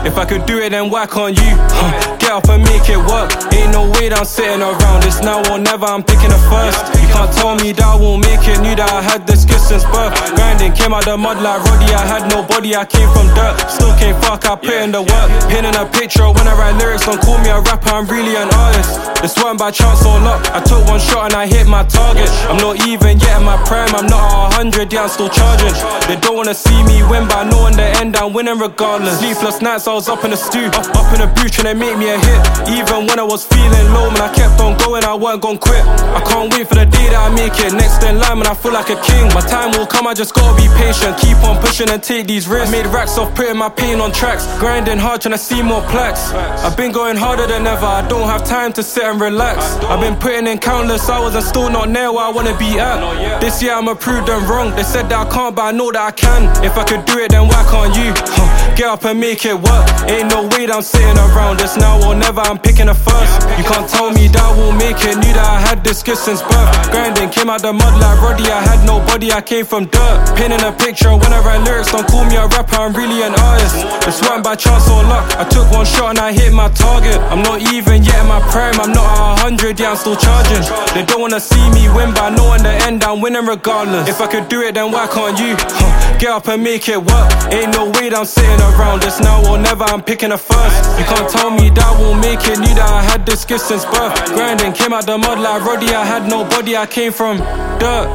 If I could do it, then why can't you? Get up and make it work. Ain't no way that I'm sitting around. It's now or never, I'm picking the first. You can't tell me that I won't make it. Knew that I had this skill since birth. Grinding, came out the mud like Roddy. I had no body, I came from dirt. Still can't fuck, I put in the work. Pinning a picture when I write lyrics. Don't call me a rapper, I'm really an artist. This weren't by chance or luck. I took one shot and I hit my target. I'm not even yet in my prime, I'm not at 100, yeah, I'm still charging. They don't wanna see me win, but I know in the end I'm winning regardless. Sleepless nights, I was up in the stew, up in the booth trying to make me a hit. Even when I was feeling low, man, I kept on going, I weren't gon' quit. I can't wait for the day that I make it. Next in line, man, I feel like a king. My time will come, I just gotta be patient. Keep on pushing and take these risks. Made racks off putting my pain on tracks. Grinding hard, trying to see more plaques. I've been going harder than ever, I don't have time to sit and relax. I've been putting in countless hours and still not near where I wanna be at. This year I'ma prove them wrong. They said that I can't, but I know that I can. If I could do it, then why can't you? Get up and make it work. Ain't no way that I'm sitting around. It's now or never, I'm picking a first. You can't tell me that I won't make it. Knew that I had this skill since birth. Grinding, came out the mud like Roddy. I had no body, I came from dirt. Pinning a picture when I write lyrics. Don't call me a rapper, I'm really an artist. This weren't by chance or luck. I took one shot and I hit my target. I'm not even yet in my prime, I'm not at 100, yeah, I'm still charging. They don't wanna see me win, but I know in the end I'm winning regardless. If I could do it, then why can't you? Get up and make it work. Ain't no way that I'm sitting around. It's now or never, I'm picking a first. You can't tell me that I won't make it. Knew that I had this gift since birth. Grinding, came out the mud like Roddy. I had no body, I came from dirt.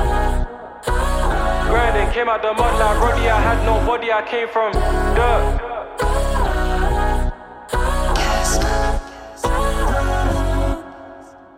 Grinding, came out the mud like Roddy. I had no body, I came from dirt.